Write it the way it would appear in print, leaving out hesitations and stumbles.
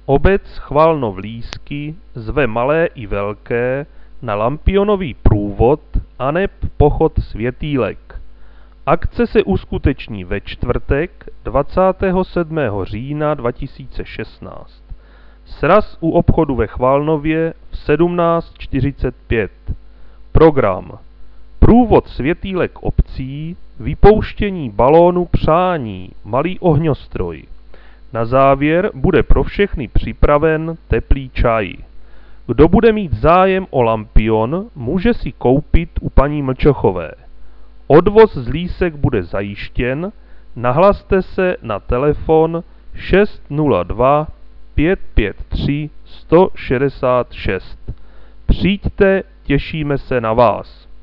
Obec Chvalnov-Lísky zve malé i velké na Lampionový průvod aneb pochod Světýlek. Akce se uskuteční ve čtvrtek 27. října 2016. Sraz u obchodu ve Chvalnově v 17:45. Program: průvod Světýlek obcí, vypouštění balónu přání, malý ohňostroj. Na závěr bude pro všechny připraven teplý čaj. Kdo bude mít zájem o lampion, může si koupit u paní Mlčochové. Odvoz z Lísek bude zajištěn, nahlaste se na telefon 602 553 166. Přijďte, těšíme se na vás.